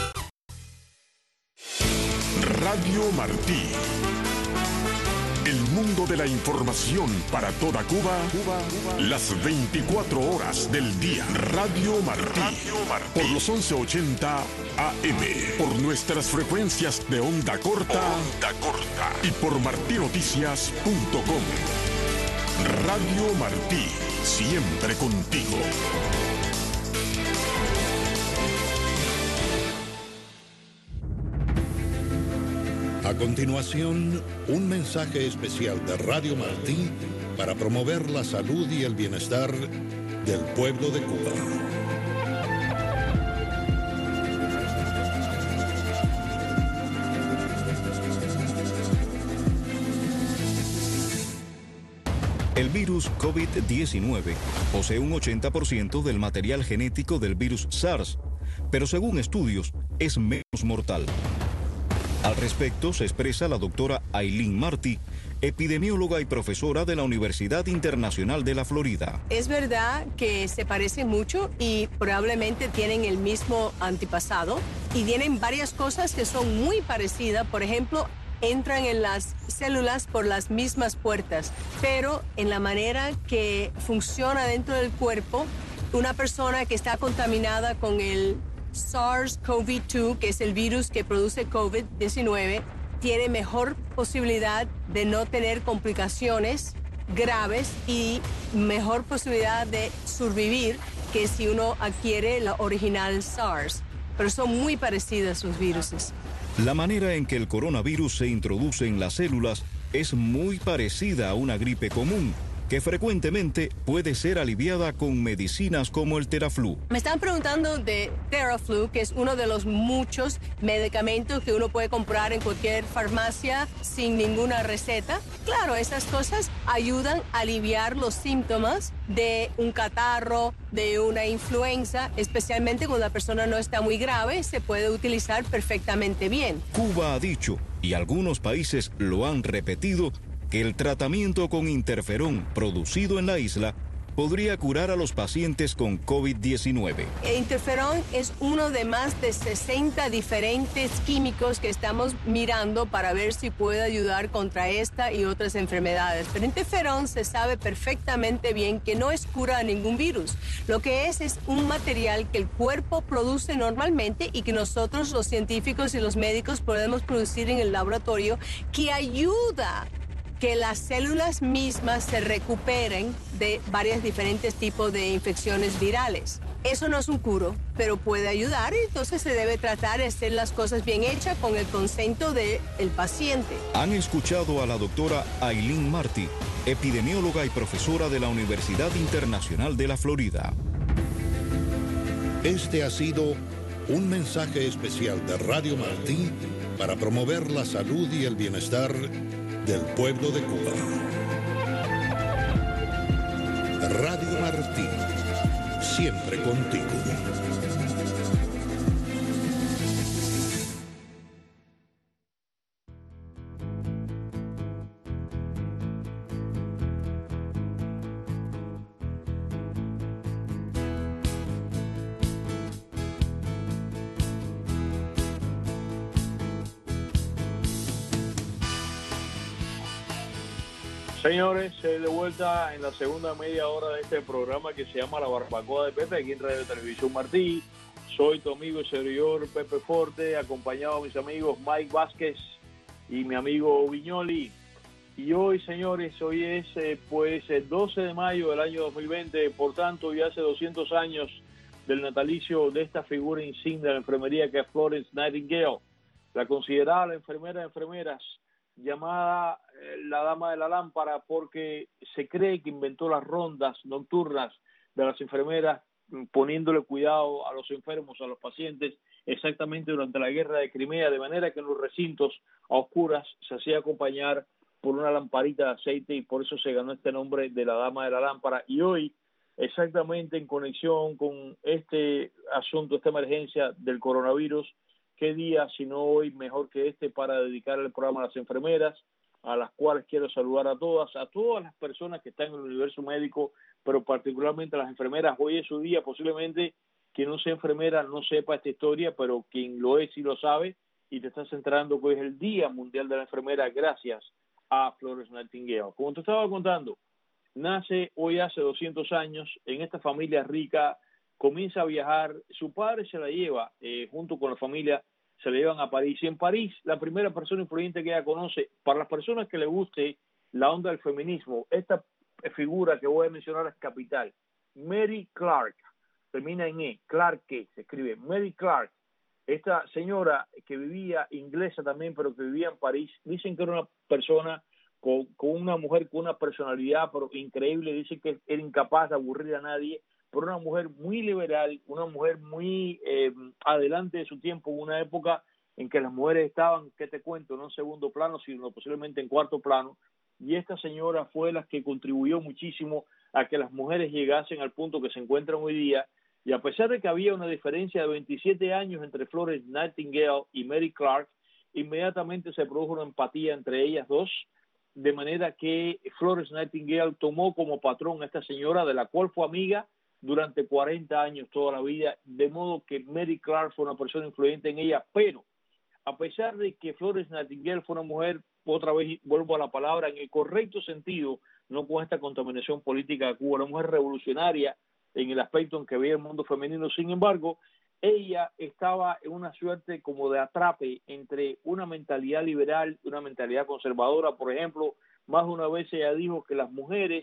Radio Martí, el mundo de la información para toda Cuba, Cuba, Cuba. Las veinticuatro horas del día. Radio Martí. Radio Martí. Por los once ochenta A M. Por nuestras frecuencias de onda corta. Onda corta. Y por martí noticias punto com. Radio Martí. Siempre contigo. A continuación, un mensaje especial de Radio Martí para promover la salud y el bienestar del pueblo de Cuba. El virus COVID diecinueve posee un ochenta por ciento del material genético del virus SARS, pero según estudios es menos mortal. Al respecto se expresa la doctora Aileen Martí, epidemióloga y profesora de la Universidad Internacional de la Florida. Es verdad que se parecen mucho y probablemente tienen el mismo antepasado y tienen varias cosas que son muy parecidas. Por ejemplo, entran en las células por las mismas puertas, pero en la manera que funciona dentro del cuerpo, una persona que está contaminada con el SARS CoV dos, que es el virus que produce COVID diecinueve, tiene mejor posibilidad de no tener complicaciones graves y mejor posibilidad de sobrevivir que si uno adquiere la original SARS. Pero son muy parecidas los virus. La manera en que el coronavirus se introduce en las células es muy parecida a una gripe común, que frecuentemente puede ser aliviada con medicinas como el Theraflu. Me están preguntando de Theraflu, que es uno de los muchos medicamentos que uno puede comprar en cualquier farmacia sin ninguna receta. Claro, esas cosas ayudan a aliviar los síntomas de un catarro, de una influenza, especialmente cuando la persona no está muy grave, se puede utilizar perfectamente bien. Cuba ha dicho, y algunos países lo han repetido, que el tratamiento con interferón producido en la isla podría curar a los pacientes con COVID diecinueve. El interferón es uno de más de sesenta diferentes químicos que estamos mirando para ver si puede ayudar contra esta y otras enfermedades. Pero interferón se sabe perfectamente bien que no es cura a ningún virus. Lo que es es un material que el cuerpo produce normalmente y que nosotros los científicos y los médicos podemos producir en el laboratorio, que ayuda que las células mismas se recuperen de varios diferentes tipos de infecciones virales. Eso no es un curo, pero puede ayudar y entonces se debe tratar de hacer las cosas bien hechas con el consento del paciente. Han escuchado a la doctora Aileen Martí, epidemióloga y profesora de la Universidad Internacional de la Florida. Este ha sido un mensaje especial de Radio Martí para promover la salud y el bienestar del pueblo de Cuba. Radio Martí, siempre contigo. Señores, eh, de vuelta en la segunda media hora de este programa que se llama La Barbacoa de Pepe, aquí en Radio Televisión Martí. Soy tu amigo y servidor Pepe Forte, acompañado de mis amigos Mike Vázquez y mi amigo Viñoli. Y hoy, señores, hoy es eh, pues el doce de mayo del año dos mil veinte, por tanto, ya hace doscientos años del natalicio de esta figura insignia de la enfermería que es Florence Nightingale, la considerada la enfermera de enfermeras, llamada eh, la dama de la lámpara porque se cree que inventó las rondas nocturnas de las enfermeras, poniéndole cuidado a los enfermos, a los pacientes, exactamente durante la guerra de Crimea, de manera que en los recintos a oscuras se hacía acompañar por una lamparita de aceite y por eso se ganó este nombre de la dama de la lámpara. Y hoy, exactamente en conexión con este asunto, esta emergencia del coronavirus, qué día, si no hoy, mejor que este para dedicar el programa a las enfermeras, a las cuales quiero saludar a todas, a todas las personas que están en el universo médico, pero particularmente a las enfermeras. Hoy es su día, posiblemente quien no sea enfermera no sepa esta historia, pero quien lo es sí lo sabe, y te estás enterando que hoy es el Día Mundial de la Enfermera, gracias a Florence Nightingale. Como te estaba contando, nace hoy hace doscientos años en esta familia rica, comienza a viajar, su padre se la lleva eh, junto con la familia, se la llevan a París, y en París la primera persona influyente que ella conoce, para las personas que le guste la onda del feminismo, esta figura que voy a mencionar es capital, Mary Clark, termina en E, Clark, que se escribe Mary Clark. Esta señora que vivía, inglesa también, pero que vivía en París, dicen que era una persona con, con una mujer con una personalidad pero increíble, dicen que era incapaz de aburrir a nadie, pero una mujer muy liberal, una mujer muy eh, adelante de su tiempo, en una época en que las mujeres estaban, ¿qué te cuento?, no en segundo plano, sino posiblemente en cuarto plano, y esta señora fue la que contribuyó muchísimo a que las mujeres llegasen al punto que se encuentran hoy día. Y a pesar de que había una diferencia de veintisiete años entre Florence Nightingale y Mary Clark, inmediatamente se produjo una empatía entre ellas dos, de manera que Florence Nightingale tomó como patrón a esta señora, de la cual fue amiga durante cuarenta años, toda la vida, de modo que Mary Clark fue una persona influyente en ella, pero a pesar de que Florence Nightingale fue una mujer, otra vez vuelvo a la palabra, en el correcto sentido, no con esta contaminación política de Cuba, una mujer revolucionaria, en el aspecto en que veía el mundo femenino. Sin embargo, ella estaba en una suerte como de atrape entre una mentalidad liberal y una mentalidad conservadora. Por ejemplo, más de una vez ella dijo que las mujeres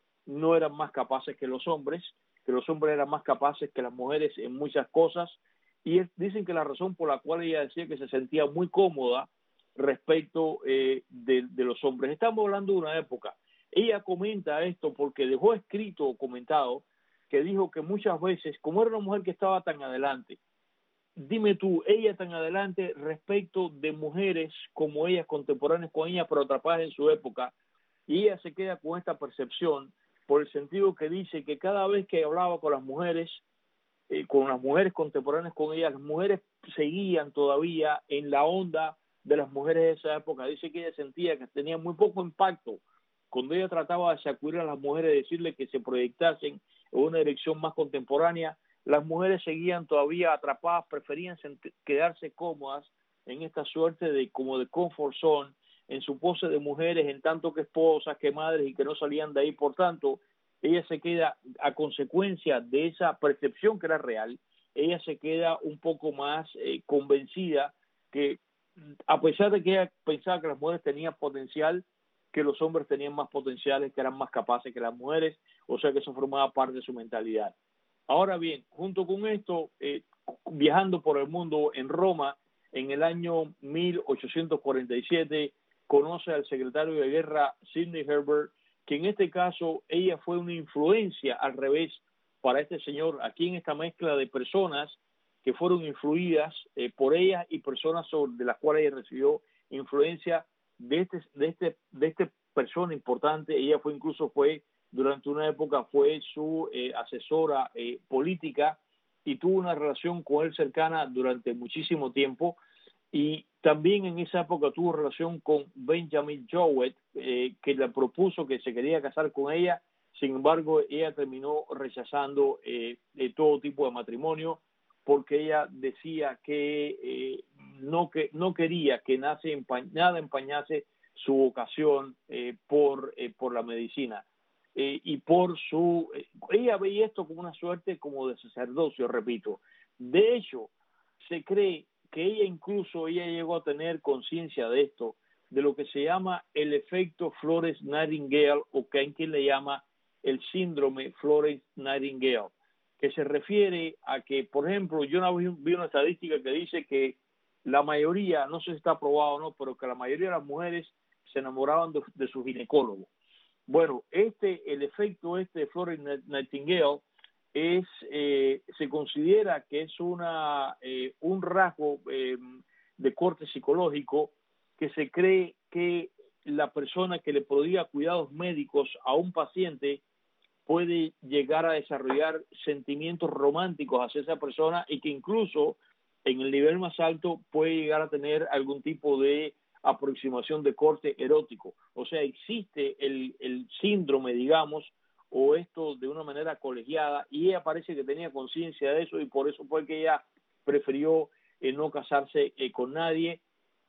no eran más capaces que los hombres, que los hombres eran más capaces que las mujeres en muchas cosas, y es, dicen que la razón por la cual ella decía que se sentía muy cómoda respecto eh, de, de los hombres. Estamos hablando de una época. Ella comenta esto porque dejó escrito o comentado que dijo que muchas veces, como era una mujer que estaba tan adelante, dime tú, ella tan adelante respecto de mujeres como ellas, contemporáneas con ella, pero atrapadas en su época, y ella se queda con esta percepción por el sentido que dice que cada vez que hablaba con las mujeres, eh, con las mujeres contemporáneas con ella, las mujeres seguían todavía en la onda de las mujeres de esa época. Dice que ella sentía que tenía muy poco impacto cuando ella trataba de sacudir a las mujeres, decirle que se proyectasen en una dirección más contemporánea. Las mujeres seguían todavía atrapadas, preferían quedarse cómodas en esta suerte de como de comfort zone, en su pose de mujeres, en tanto que esposas, que madres, y que no salían de ahí. Por tanto, ella se queda, a consecuencia de esa percepción que era real, ella se queda un poco más eh, convencida que, a pesar de que ella pensaba que las mujeres tenían potencial, que los hombres tenían más potenciales, que eran más capaces que las mujeres, o sea que eso formaba parte de su mentalidad. Ahora bien, junto con esto, eh, viajando por el mundo, en Roma, en el año mil ochocientos cuarenta y siete, conoce al secretario de guerra Sidney Herbert, que en este caso ella fue una influencia al revés para este señor, aquí en esta mezcla de personas que fueron influidas eh, por ella y personas sobre, de las cuales ella recibió influencia de este de este de esta persona importante. Ella fue incluso fue durante una época fue su eh, asesora eh, política, y tuvo una relación con él cercana durante muchísimo tiempo, y también en esa época tuvo relación con Benjamin Jowett, eh, que le propuso que se quería casar con ella. Sin embargo, ella terminó rechazando eh, de todo tipo de matrimonio, porque ella decía que eh, no que no quería que nada empañase, nada empañase su vocación eh, por eh, por la medicina eh, y por su eh, ella veía esto como una suerte como de sacerdocio, repito. De hecho, se cree que ella incluso ella llegó a tener conciencia de esto, de lo que se llama el efecto Florence Nightingale, o que hay quien le llama el síndrome Florence Nightingale, que se refiere a que, por ejemplo, yo una vez vi una estadística que dice que la mayoría, no sé si está aprobado o no, pero que la mayoría de las mujeres se enamoraban de, de su ginecólogo. Bueno, este, el efecto este de Florence Nightingale es, eh, se considera que es una, eh, un rasgo eh, de corte psicológico, que se cree que la persona que le prodiga cuidados médicos a un paciente puede llegar a desarrollar sentimientos románticos hacia esa persona, y que incluso en el nivel más alto puede llegar a tener algún tipo de aproximación de corte erótico. O sea, existe el, el síndrome, digamos, o esto de una manera colegiada, y ella parece que tenía conciencia de eso, y por eso fue que ella prefirió eh, no casarse eh, con nadie.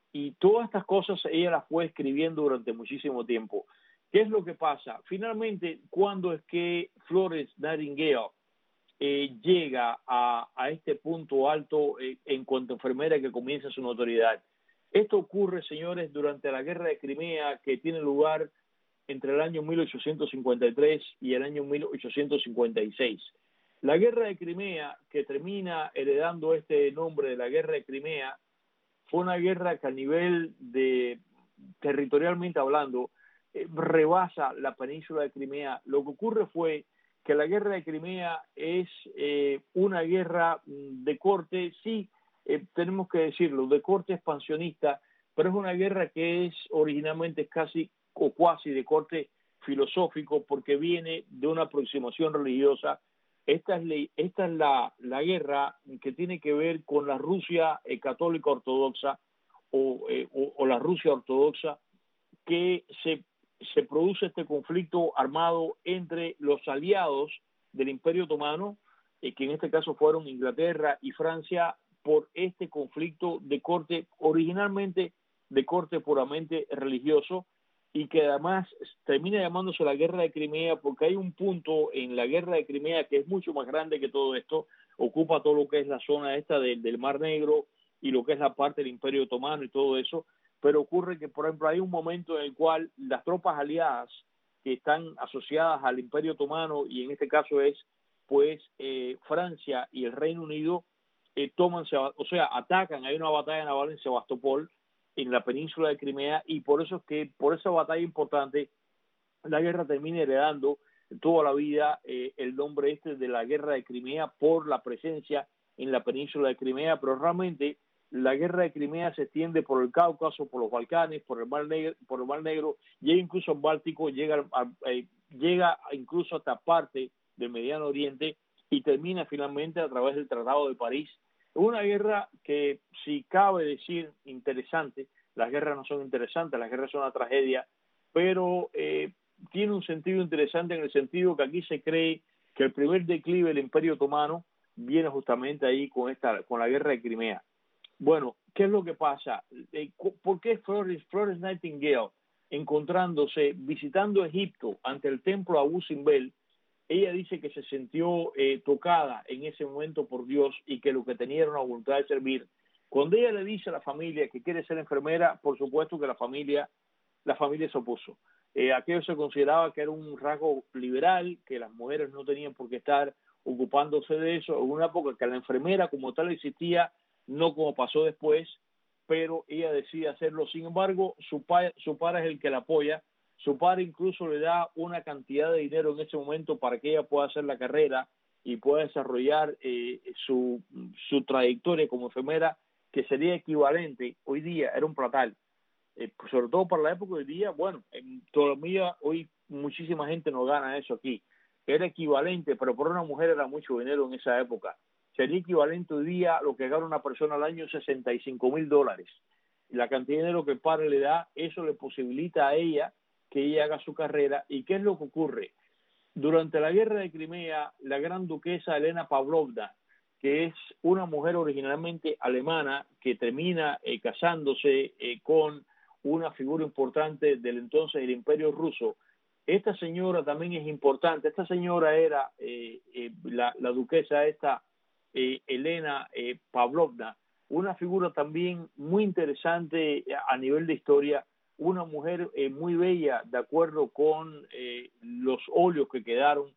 y todas estas cosas ella las fue escribiendo durante muchísimo tiempo. ¿Qué es lo que pasa? Finalmente, ¿cuándo es que Florence Nightingale eh, llega a, a este punto alto eh, en cuanto a enfermera que comienza su notoriedad? Esto ocurre, señores, durante la Guerra de Crimea, que tiene lugar entre el año mil ochocientos cincuenta y tres y el año mil ochocientos cincuenta y seis. La Guerra de Crimea, que termina heredando este nombre de la Guerra de Crimea, fue una guerra que a nivel de, territorialmente hablando, eh, rebasa la península de Crimea. Lo que ocurre fue que la Guerra de Crimea es eh, una guerra de corte, sí, eh, tenemos que decirlo, de corte expansionista, pero es una guerra que es originalmente casi o cuasi de corte filosófico, porque viene de una aproximación religiosa. Esta es, la, esta es la, la guerra que tiene que ver con la Rusia eh, católica ortodoxa o, eh, o, o la Rusia ortodoxa, que se, se produce este conflicto armado entre los aliados del Imperio Otomano, eh, que en este caso fueron Inglaterra y Francia, por este conflicto de corte, originalmente de corte puramente religioso, y que además termina llamándose la Guerra de Crimea porque hay un punto en la Guerra de Crimea que es mucho más grande que todo esto, ocupa todo lo que es la zona esta de, del Mar Negro y lo que es la parte del Imperio Otomano y todo eso, pero ocurre que, por ejemplo, hay un momento en el cual las tropas aliadas que están asociadas al Imperio Otomano, y en este caso es, pues, eh, Francia y el Reino Unido, eh, toman, o sea, atacan, hay una batalla naval en Sebastopol, en la península de Crimea, y por eso es que, por esa batalla importante, la guerra termina heredando toda la vida eh, el nombre este de la Guerra de Crimea por la presencia en la península de Crimea, pero realmente la Guerra de Crimea se extiende por el Cáucaso, por los Balcanes, por el Mar Negro, por el Mar Negro, llega incluso al Báltico, llega, a, eh, llega incluso hasta parte del Mediano Oriente y termina finalmente a través del Tratado de París. Una guerra que, si cabe decir, interesante. Las guerras no son interesantes, las guerras son una tragedia, pero eh, tiene un sentido interesante en el sentido que aquí se cree que el primer declive del Imperio Otomano viene justamente ahí con esta, con la Guerra de Crimea. Bueno, ¿qué es lo que pasa? ¿Por qué Florence, Florence Nightingale, encontrándose, visitando Egipto ante el templo Abu Simbel, ella dice que se sintió eh, tocada en ese momento por Dios y que lo que tenía era una voluntad de servir? Cuando ella le dice a la familia que quiere ser enfermera, por supuesto que la familia, la familia se opuso. Eh, aquello se consideraba que era un rasgo liberal, que las mujeres no tenían por qué estar ocupándose de eso, en una época que la enfermera como tal existía, no como pasó después, pero ella decide hacerlo. Sin embargo, su, pa su padre es el que la apoya. Su padre incluso le da una cantidad de dinero en ese momento para que ella pueda hacer la carrera y pueda desarrollar eh, su, su trayectoria como enfermera, que sería equivalente, hoy día era un platal, eh, sobre todo para la época de hoy día, bueno, en todavía hoy muchísima gente no gana eso aquí, era equivalente, pero por una mujer era mucho dinero en esa época, sería equivalente hoy día a lo que gana una persona al año, sesenta y cinco mil dólares, y la cantidad de dinero que el padre le da, eso le posibilita a ella que ella haga su carrera. ¿Y qué es lo que ocurre? Durante la Guerra de Crimea, la gran duquesa Elena Pavlovna, que es una mujer originalmente alemana que termina eh, casándose eh, con una figura importante del entonces el Imperio Ruso. Esta señora también es importante. Esta señora era eh, eh, la, la duquesa esta, eh, Elena eh, Pavlovna, una figura también muy interesante a nivel de historia, una mujer eh, muy bella, de acuerdo con eh, los óleos que quedaron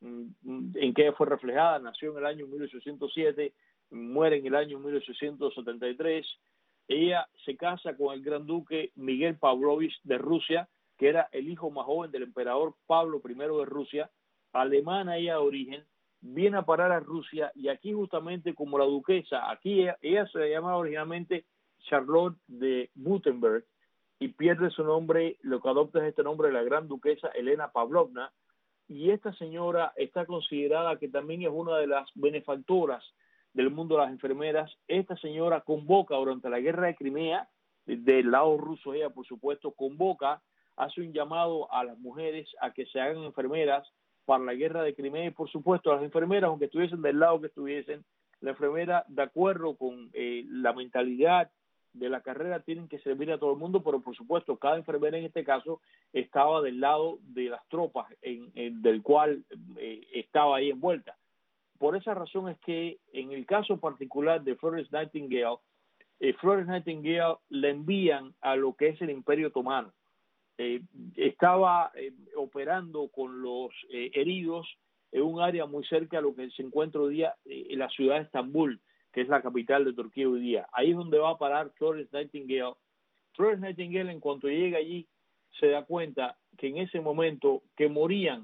en que ella fue reflejada. Nació en el año mil ochocientos siete, muere en el año mil ochocientos setenta y tres. Ella se casa con el gran duque Miguel Pavlovich de Rusia, que era el hijo más joven del emperador Pablo primero de Rusia, alemana ella de origen, viene a parar a Rusia, y aquí justamente como la duquesa, aquí ella, ella se llamaba originalmente Charlotte de Württemberg, y pierde su nombre, lo que adopta es este nombre de la gran duquesa Elena Pavlovna, y esta señora está considerada que también es una de las benefactoras del mundo de las enfermeras. Esta señora convoca durante la Guerra de Crimea, del lado ruso ella por supuesto, convoca, hace un llamado a las mujeres a que se hagan enfermeras para la Guerra de Crimea, y por supuesto las enfermeras, aunque estuviesen del lado que estuviesen, la enfermera, de acuerdo con eh, la mentalidad de la carrera tienen que servir a todo el mundo, pero por supuesto cada enfermera en este caso estaba del lado de las tropas en, en, del cual eh, estaba ahí envuelta. Por esa razón es que en el caso particular de Florence Nightingale, eh, Florence Nightingale le envían a lo que es el Imperio Otomano. Eh, estaba eh, operando con los eh, heridos en un área muy cerca a lo que se encuentra hoy día eh, en la ciudad de Estambul, que es la capital de Turquía hoy día. Ahí es donde va a parar Florence Nightingale. Florence Nightingale, en cuanto llega allí, se da cuenta que en ese momento que morían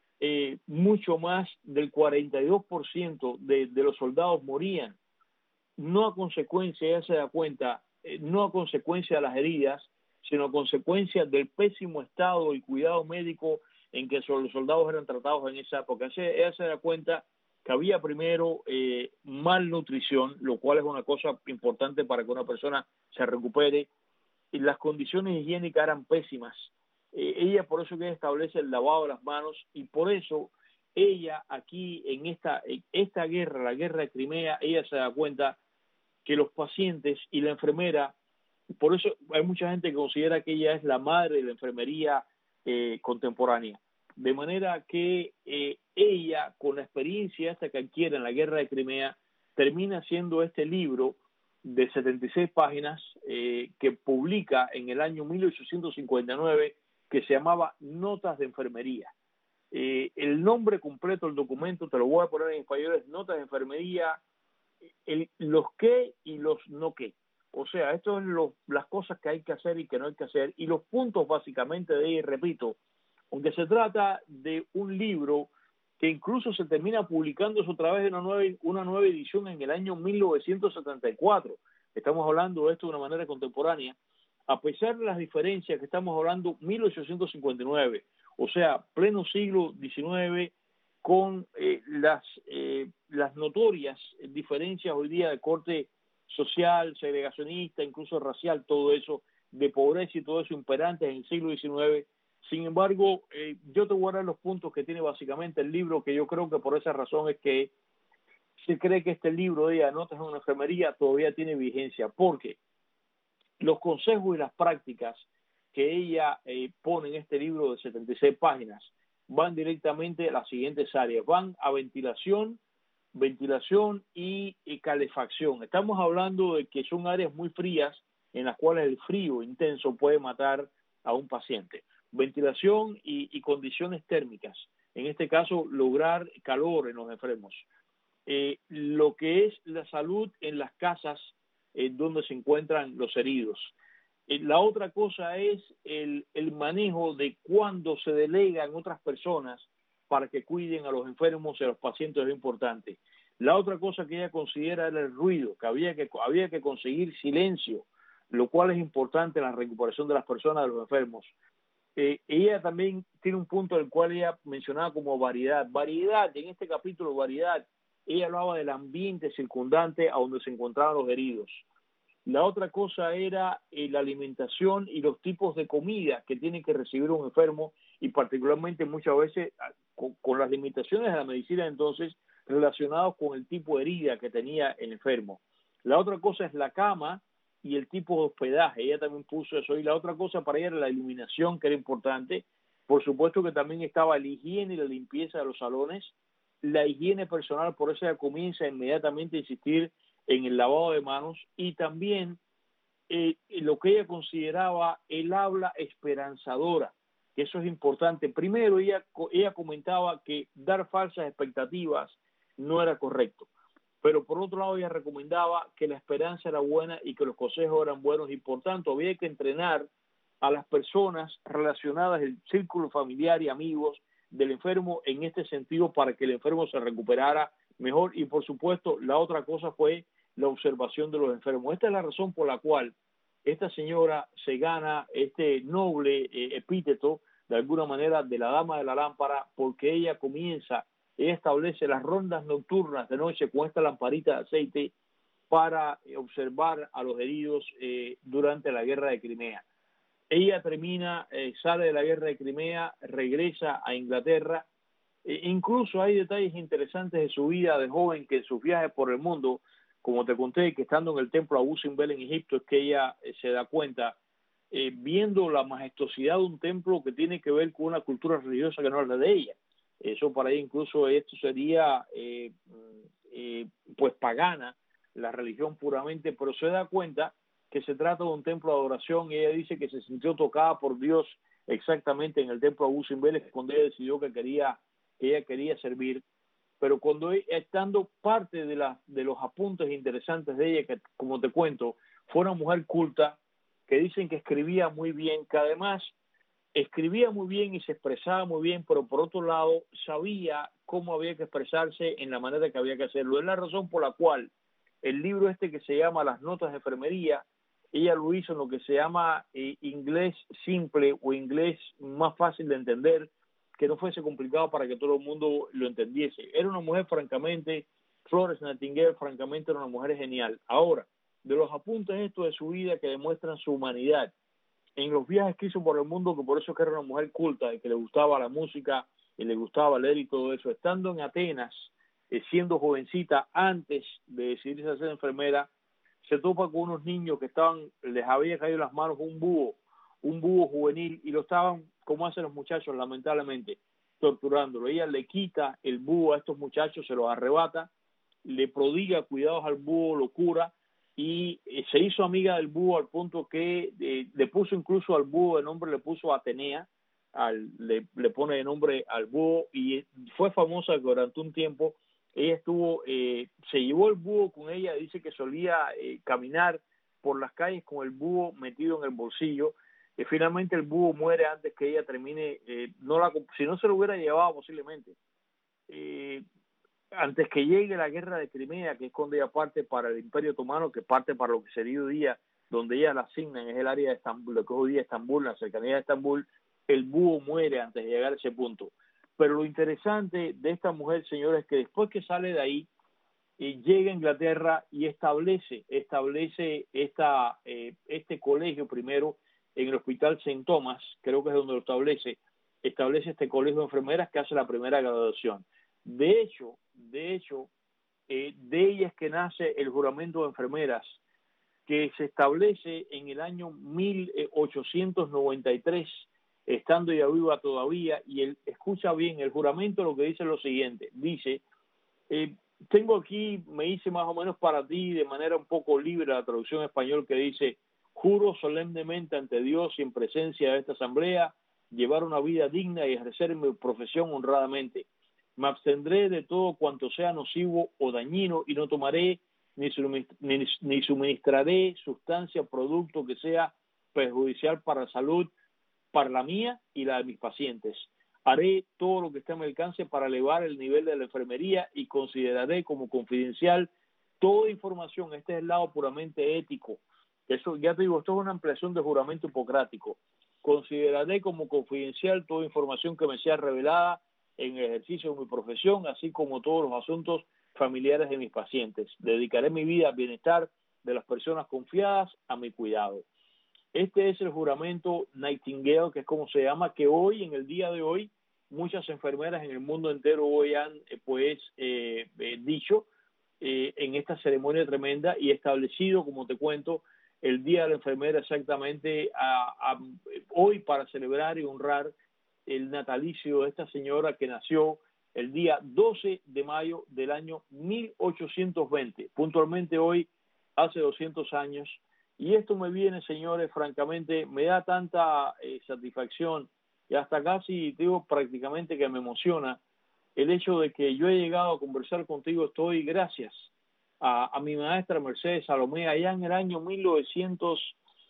eh, mucho más del cuarenta y dos por ciento de, de los soldados morían, no a consecuencia, ella se da cuenta, eh, no a consecuencia de las heridas, sino a consecuencia del pésimo estado y cuidado médico en que los soldados eran tratados en esa época. Ella se da cuenta que había primero eh, malnutrición, lo cual es una cosa importante para que una persona se recupere, y las condiciones higiénicas eran pésimas. Eh, ella por eso que establece el lavado de las manos, y por eso ella aquí en esta, en esta guerra, la guerra de Crimea, ella se da cuenta que los pacientes y la enfermera, por eso hay mucha gente que considera que ella es la madre de la enfermería eh, contemporánea. De manera que eh, ella, con la experiencia esta que adquiere en la guerra de Crimea, termina haciendo este libro de setenta y seis páginas eh, que publica en el año mil ochocientos cincuenta y nueve, que se llamaba Notas de Enfermería. Eh, el nombre completo del documento, te lo voy a poner en español, es Notas de Enfermería, el, los qué y los no qué. O sea, esto es lo, las cosas que hay que hacer y que no hay que hacer, y los puntos básicamente de ella, y repito, aunque se trata de un libro que incluso se termina publicándose otra vez en una nueva, una nueva edición en el año mil novecientos setenta y cuatro. Estamos hablando de esto de una manera contemporánea, a pesar de las diferencias que estamos hablando mil ochocientos cincuenta y nueve, o sea, pleno siglo diecinueve, con eh, las, eh, las notorias diferencias hoy día de corte social, segregacionista, incluso racial, todo eso, de pobreza y todo eso imperantes en el siglo diecinueve. Sin embargo, eh, yo te voy a dar los puntos que tiene básicamente el libro, que yo creo que por esa razón es que se cree que este libro de Notas en una enfermería todavía tiene vigencia, porque los consejos y las prácticas que ella eh, pone en este libro de setenta y seis páginas van directamente a las siguientes áreas. Van a ventilación, ventilación y, y calefacción. Estamos hablando de que son áreas muy frías en las cuales el frío intenso puede matar a un paciente. Ventilación y, y condiciones térmicas. En este caso, lograr calor en los enfermos. Eh, lo que es la salud en las casas eh, donde se encuentran los heridos. Eh, la otra cosa es el, el manejo de cuando se delegan otras personas para que cuiden a los enfermos y a los pacientes, es importante. La otra cosa que ella considera era el ruido, que había que, había que conseguir silencio, lo cual es importante en la recuperación de las personas, de los enfermos. Eh, ella también tiene un punto del cual ella mencionaba como variedad. Variedad, en este capítulo, variedad, ella hablaba del ambiente circundante a donde se encontraban los heridos. La otra cosa era eh, la alimentación y los tipos de comida que tiene que recibir un enfermo, y particularmente muchas veces con, con las limitaciones de la medicina entonces relacionados con el tipo de herida que tenía el enfermo. La otra cosa es la cama y el tipo de hospedaje. Ella también puso eso. Y la otra cosa para ella era la iluminación, que era importante. Por supuesto que también estaba la higiene y la limpieza de los salones, la higiene personal. Por eso ella comienza inmediatamente a insistir en el lavado de manos, y también eh, lo que ella consideraba el habla esperanzadora, que eso es importante. Primero, ella, ella comentaba que dar falsas expectativas no era correcto, pero por otro lado ella recomendaba que la esperanza era buena y que los consejos eran buenos, y por tanto había que entrenar a las personas relacionadas, el círculo familiar y amigos del enfermo en este sentido, para que el enfermo se recuperara mejor. Y por supuesto la otra cosa fue la observación de los enfermos. Esta es la razón por la cual esta señora se gana este noble eh, epíteto de alguna manera de la dama de la lámpara, porque ella comienza, ella establece las rondas nocturnas de noche con esta lamparita de aceite para eh, observar a los heridos eh, durante la guerra de Crimea. Ella termina, eh, sale de la guerra de Crimea, regresa a Inglaterra. Eh, incluso hay detalles interesantes de su vida de joven, que en sus viajes por el mundo como te conté, que estando en el templo Abu Simbel en Egipto, es que ella eh, se da cuenta, eh, viendo la majestuosidad de un templo que tiene que ver con una cultura religiosa que no es la de ella. Eso para ella incluso esto sería eh, eh, pues pagana, la religión puramente, pero se da cuenta que se trata de un templo de adoración, y ella dice que se sintió tocada por Dios exactamente en el templo Abu Simbel, cuando ella decidió que quería, que ella quería servir. Pero cuando estando parte de, la, de los apuntes interesantes de ella, que como te cuento, fue una mujer culta, que dicen que escribía muy bien, que además escribía muy bien y se expresaba muy bien, pero por otro lado sabía cómo había que expresarse en la manera que había que hacerlo. Es la razón por la cual el libro este que se llama Las Notas de Enfermería, ella lo hizo en lo que se llama eh, inglés simple o inglés más fácil de entender, que no fuese complicado para que todo el mundo lo entendiese. Era una mujer, francamente, Florence Nightingale, francamente, era una mujer genial. Ahora, de los apuntes estos de su vida que demuestran su humanidad, en los viajes que hizo por el mundo, que por eso que era una mujer culta y que le gustaba la música y le gustaba leer y todo eso, estando en Atenas, eh, siendo jovencita, antes de decidirse a ser enfermera, se topa con unos niños que estaban, les había caído en las manos un búho, un búho juvenil, y lo estaban, como hacen los muchachos, lamentablemente, torturándolo. Ella le quita el búho a estos muchachos, se los arrebata, le prodiga cuidados al búho, lo cura, y eh, se hizo amiga del búho al punto que eh, le puso incluso al búho de nombre, le puso Atenea, al, le, le pone de nombre al búho, y fue famosa que durante un tiempo ella estuvo, eh, se llevó el búho con ella, dice que solía eh, caminar por las calles con el búho metido en el bolsillo. Eh, finalmente el búho muere antes que ella termine, eh, no la, si no se lo hubiera llevado posiblemente, eh, antes que llegue la guerra de Crimea, que es cuando ella parte para el Imperio Otomano, que parte para lo que sería hoy día, donde ella la asignan, es el área de Estambul, lo que es hoy día Estambul, la cercanía de Estambul, el búho muere antes de llegar a ese punto. Pero lo interesante de esta mujer, señores, es que después que sale de ahí, eh, llega a Inglaterra y establece, establece esta, eh, este colegio primero en el Hospital Saint Thomas, creo que es donde lo establece, establece este colegio de enfermeras que hace la primera graduación. De hecho, de hecho, eh, de ella es que nace el juramento de enfermeras, que se establece en el año mil ochocientos noventa y tres, estando ella viva todavía, y él escucha bien, el juramento lo que dice es lo siguiente, dice, eh, tengo aquí, me hice más o menos para ti, de manera un poco libre, la traducción español que dice, juro solemnemente ante Dios y en presencia de esta asamblea, llevar una vida digna y ejercer mi profesión honradamente. Me abstendré de todo cuanto sea nocivo o dañino y no tomaré ni, ni, ni suministraré sustancia o producto que sea perjudicial para la salud, para la mía y la de mis pacientes. Haré todo lo que esté a mi alcance para elevar el nivel de la enfermería y consideraré como confidencial toda información. Este es el lado puramente ético. Eso, ya te digo, esto es una ampliación del juramento hipocrático. Consideraré como confidencial toda información que me sea revelada en el ejercicio de mi profesión, así como todos los asuntos familiares de mis pacientes. Dedicaré mi vida al bienestar de las personas confiadas a mi cuidado. Este es el juramento Nightingale, que es como se llama, que hoy, en el día de hoy, muchas enfermeras en el mundo entero hoy han eh, pues eh, eh, dicho eh, en esta ceremonia tremenda y establecido, como te cuento, el Día de la Enfermera exactamente a, a, hoy para celebrar y honrar el natalicio de esta señora que nació el día doce de mayo del año mil ochocientos veinte, puntualmente hoy, hace doscientos años. Y esto me viene, señores, francamente, me da tanta eh, satisfacción y hasta casi, digo, prácticamente que me emociona el hecho de que yo he llegado a conversar contigo. Estoy gracias a, a mi maestra Mercedes Salomé, allá en el año mil novecientos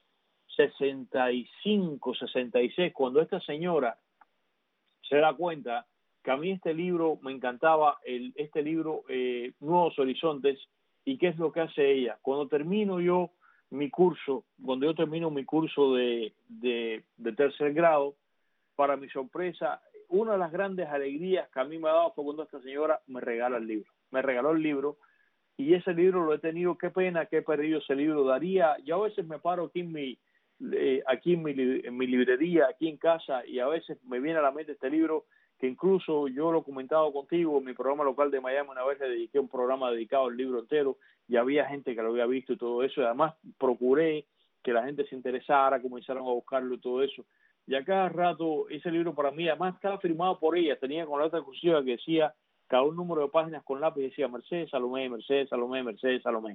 sesenta y cinco, sesenta y seis, cuando esta señora se da cuenta que a mí este libro me encantaba, el, este libro eh, Nuevos Horizontes, y qué es lo que hace ella. Cuando termino yo mi curso, cuando yo termino mi curso de, de, de tercer grado, para mi sorpresa, una de las grandes alegrías que a mí me ha dado fue cuando esta señora me regala el libro. Me regaló el libro, y ese libro lo he tenido, qué pena que he perdido ese libro. Daría, yo a veces me paro aquí en mi, eh, aquí en mi, en mi librería, aquí en casa, y a veces me viene a la mente este libro, que incluso yo lo he comentado contigo en mi programa local de Miami, una vez le dediqué un programa dedicado al libro entero y había gente que lo había visto y todo eso, y además procuré que la gente se interesara, comenzaron a buscarlo y todo eso. Y a cada rato ese libro para mí, además estaba firmado por ella, tenía con la otra cursiva que decía, cada un número de páginas con lápiz decía Mercedes Salomé, Mercedes Salomé, Mercedes Salomé.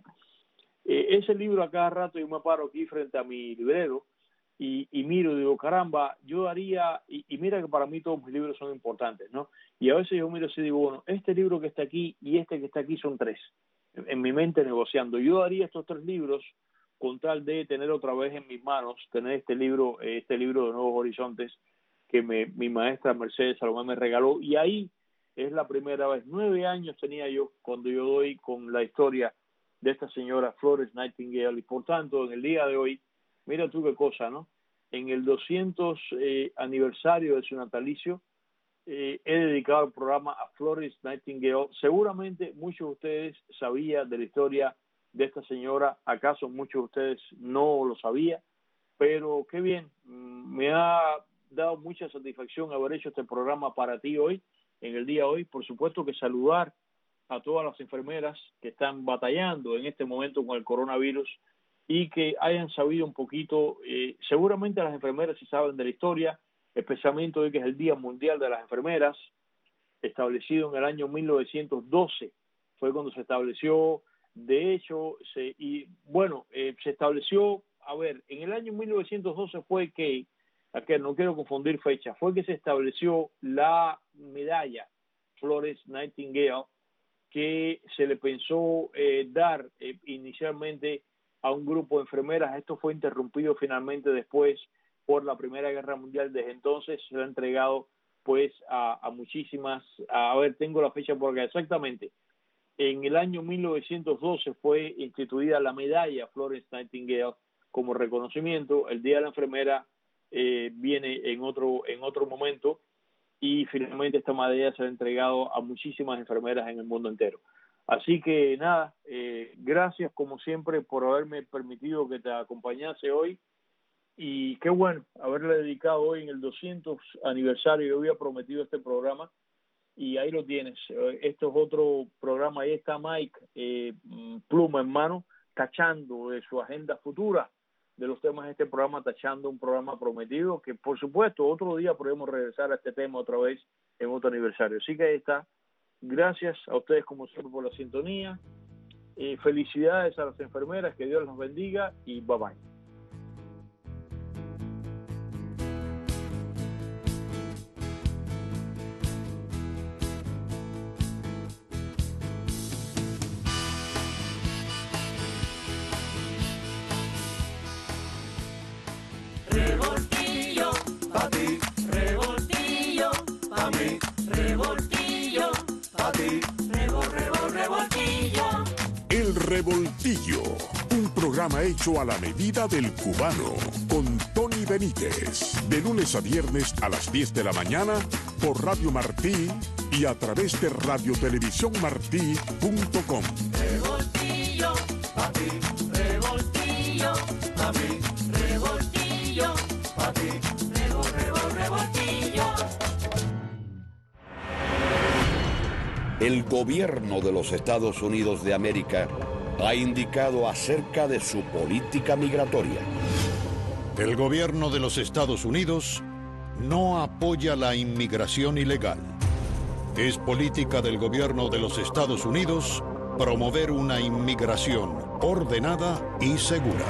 Eh, ese libro a cada rato yo me paro aquí frente a mi librero y, y miro y digo, caramba, yo daría, y, y mira que para mí todos mis libros son importantes, ¿no? Y a veces yo miro y digo, bueno, este libro que está aquí y este que está aquí son tres, en, en mi mente negociando. Yo daría estos tres libros con tal de tener otra vez en mis manos, tener este libro, este libro de Nuevos Horizontes que me, mi maestra Mercedes Salomé me regaló, y ahí es la primera vez, nueve años tenía yo cuando yo doy con la historia de esta señora Florence Nightingale, y por tanto en el día de hoy, mira tú qué cosa, ¿no? En el doscientos eh, aniversario de su natalicio, eh, he dedicado el programa a Florence Nightingale. Seguramente muchos de ustedes sabían de la historia de esta señora, acaso muchos de ustedes no lo sabían, pero qué bien, me ha dado mucha satisfacción haber hecho este programa para ti hoy, en el día de hoy. Por supuesto que saludar a todas las enfermeras que están batallando en este momento con el coronavirus y que hayan sabido un poquito, eh, seguramente las enfermeras sí saben de la historia, especialmente hoy que es el Día Mundial de las Enfermeras, establecido en el año mil novecientos doce, fue cuando se estableció. De hecho, se, y bueno, eh, se estableció, a ver, en el año mil novecientos doce fue que, que no quiero confundir fechas, fue que se estableció la medalla Florence Nightingale, que se le pensó eh, dar eh, inicialmente a un grupo de enfermeras. Esto fue interrumpido finalmente después por la Primera Guerra Mundial. Desde entonces se lo ha entregado pues a, a muchísimas, a, a ver, tengo la fecha por acá exactamente. En el año mil novecientos doce fue instituida la medalla Florence Nightingale como reconocimiento. El Día de la Enfermera eh, viene en otro, en otro momento, y finalmente esta medalla se ha entregado a muchísimas enfermeras en el mundo entero. Así que nada, eh, gracias como siempre por haberme permitido que te acompañase hoy, y qué bueno haberle dedicado hoy en el doscientos aniversario. Yo había prometido este programa y ahí lo tienes. Esto es otro programa. Ahí está Mike, eh, pluma en mano, tachando de su agenda futura de los temas de este programa, tachando un programa prometido que, por supuesto, otro día podemos regresar a este tema otra vez en otro aniversario. Así que ahí está. Gracias a ustedes como siempre por la sintonía. Eh, felicidades a las enfermeras, que Dios los bendiga y bye bye. Revoltillo, un programa hecho a la medida del cubano, con Tony Benítez, de lunes a viernes a las diez de la mañana por Radio Martí y a través de radio televisión martí punto com. Revoltillo, papi, revoltillo, papi, revoltillo, papi, revol, revol, revoltillo. El gobierno de los Estados Unidos de América ha indicado acerca de su política migratoria. El gobierno de los Estados Unidos no apoya la inmigración ilegal. Es política del gobierno de los Estados Unidos promover una inmigración ordenada y segura.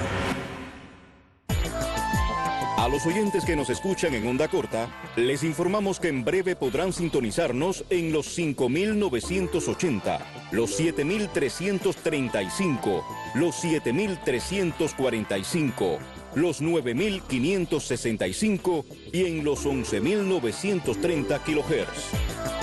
A los oyentes que nos escuchan en onda corta, les informamos que en breve podrán sintonizarnos en los cinco mil novecientos ochenta, los siete mil trescientos treinta y cinco, los siete mil trescientos cuarenta y cinco, los nueve mil quinientos sesenta y cinco y en los once mil novecientos treinta kilohertz.